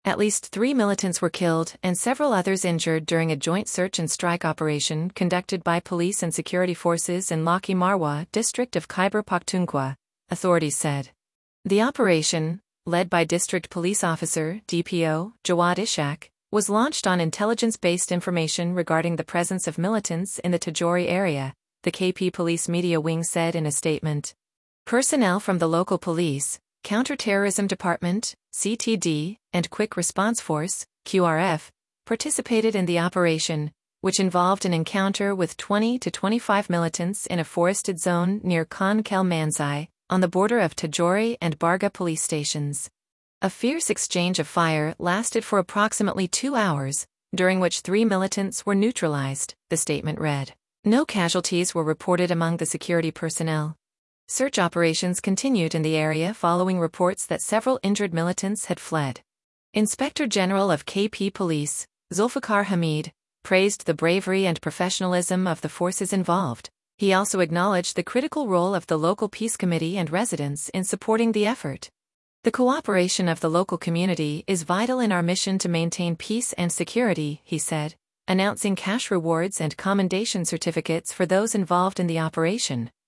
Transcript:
At least 3 militants were killed and several others injured during a joint search and strike operation conducted by police and security forces in Laki Marwa district of Khyber Pakhtunkhwa, authorities said. The operation, led by District Police Officer DPO Jawad Ishaq, was launched on intelligence-based information regarding the presence of militants in the Tajori area, the KP Police Media Wing said in a statement. Personnel from the local police, Counter-Terrorism Department, CTD, and Quick Response Force, QRF, participated in the operation, which involved an encounter with 20 to 25 militants in a forested zone near Khan Kel Manzai, on the border of Tajori and Barga police stations. A fierce exchange of fire lasted for approximately 2 hours, during which 3 militants were neutralized, the statement read. No casualties were reported among the security personnel. Search operations continued in the area following reports that several injured militants had fled. Inspector General of KP Police, Zulfikar Hamid, praised the bravery and professionalism of the forces involved. He also acknowledged the critical role of the local peace committee and residents in supporting the effort. The cooperation of the local community is vital in our mission to maintain peace and security, he said, announcing cash rewards and commendation certificates for those involved in the operation.